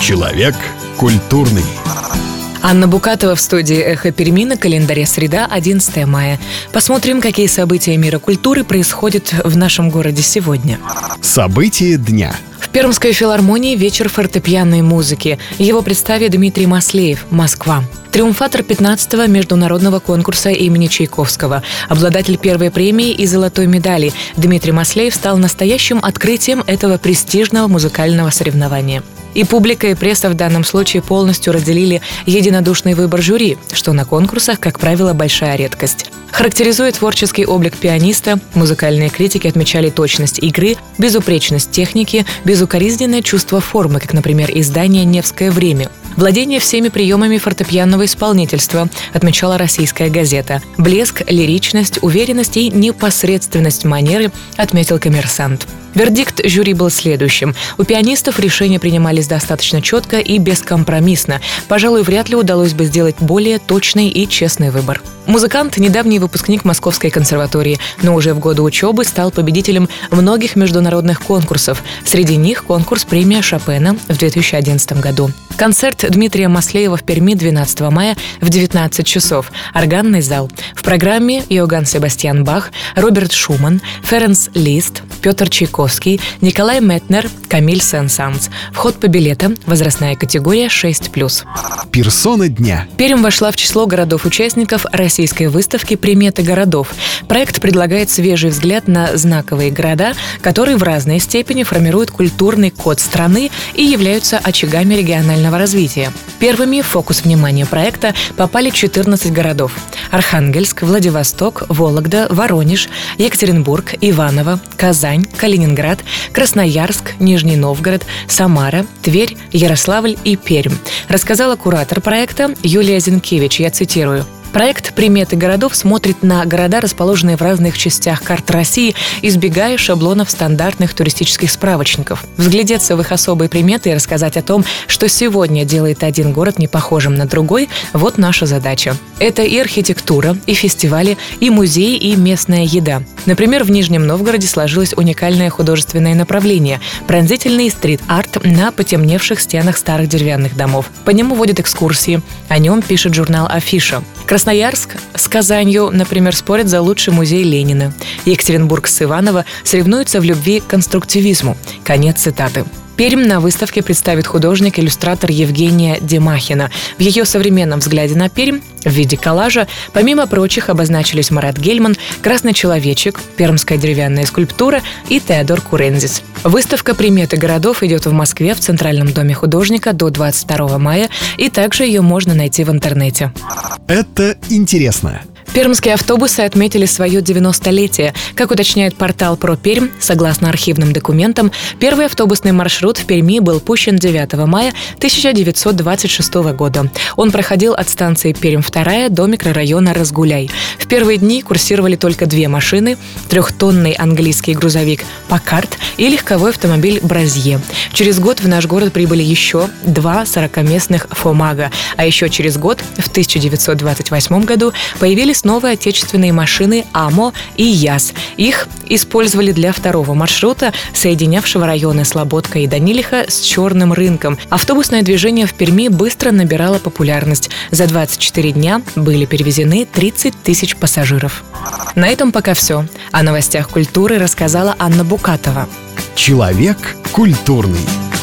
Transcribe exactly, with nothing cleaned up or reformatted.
Человек культурный. Анна Букатова в студии «Эхо Перми», на календаре среда, одиннадцатое мая. Посмотрим, какие события мира культуры происходят в нашем городе сегодня. События дня. В Пермской филармонии вечер фортепианной музыки. Его представит Дмитрий Маслеев, Москва. Триумфатор пятнадцатого международного конкурса имени Чайковского, обладатель первой премии и золотой медали, Дмитрий Маслеев стал настоящим открытием этого престижного музыкального соревнования. И публика, и пресса в данном случае полностью разделили единодушный выбор жюри, что на конкурсах, как правило, большая редкость. Характеризуя творческий облик пианиста, музыкальные критики отмечали точность игры, безупречность техники, безукоризненное чувство формы, как, например, издание «Невское время». Владение всеми приемами фортепианного исполнительства, отмечала российская газета. Блеск, лиричность, уверенность и непосредственность манеры, отметил «Коммерсант». Вердикт жюри был следующим. У пианистов решения принимались достаточно четко и бескомпромиссно. Пожалуй, вряд ли удалось бы сделать более точный и честный выбор. Музыкант – недавний выпускник Московской консерватории, но уже в годы учебы стал победителем многих международных конкурсов. Среди них конкурс «Премия Шопена» в две тысячи одиннадцатом году. Концерт Дмитрия Маслеева в Перми двенадцатого мая в девятнадцать часов. Органный зал. В программе Иоганн Себастьян Бах, Роберт Шуман, Ференц Лист, Петр Чайковский, Николай Метнер, Камиль Сен-Санс. Вход по билетам. Возрастная категория шесть плюс. Персона дня. Пермь вошла в число городов-участников российской выставки «Приметы городов». Проект предлагает свежий взгляд на знаковые города, которые в разной степени формируют культурный код страны и являются очагами регионального развития. Первыми в фокус внимания проекта попали четырнадцать городов: Архангельск, Владивосток, Вологда, Воронеж, Екатеринбург, Иваново, Казань, Калининград, Красноярск, Нижний Новгород, Самара, Тверь, Ярославль и Пермь, рассказала куратор проекта Юлия Зинкевич. Я цитирую. Проект «Приметы городов» смотрит на города, расположенные в разных частях карт России, избегая шаблонов стандартных туристических справочников. Вглядеться в их особые приметы и рассказать о том, что сегодня делает один город не похожим на другой – вот наша задача. Это и архитектура, и фестивали, и музеи, и местная еда. Например, в Нижнем Новгороде сложилось уникальное художественное направление – пронзительный стрит-арт на потемневших стенах старых деревянных домов. По нему водят экскурсии, о нем пишет журнал «Афиша». Красноярск с Казанью, например, спорят за лучший музей Ленина. Екатеринбург с Иваново соревнуются в любви к конструктивизму. Конец цитаты. Пермь на выставке представит художник-иллюстратор Евгения Демахина. В ее современном взгляде на Пермь в виде коллажа, помимо прочих, обозначились Марат Гельман, «Красный человечек», пермская деревянная скульптура и Теодор Курензис. Выставка «Приметы городов» идет в Москве в Центральном доме художника до двадцать второго мая, и также ее можно найти в интернете. Это интересно. Пермские автобусы отметили свое девяностолетие. Как уточняет портал «Про Пермь», согласно архивным документам, первый автобусный маршрут в Перми был пущен девятого мая тысяча девятьсот двадцать шестого года. Он проходил от станции Пермь-вторая до микрорайона Разгуляй. В первые дни курсировали только две машины – трехтонный английский грузовик «Паккарт» и легковой автомобиль «Бразье». Через год в наш город прибыли еще два сорокаместных «Фомага», а еще через год, в тысяча девятьсот двадцать восьмом году, появились новые отечественные машины «Амо» и «Яз». Их использовали для второго маршрута, соединявшего районы Слободка и Данилиха с Черным рынком. Автобусное движение в Перми быстро набирало популярность. За двадцать четыре дня были перевезены тридцать тысяч пассажиров. На этом пока все. О новостях культуры рассказала Анна Букатова. Человек культурный.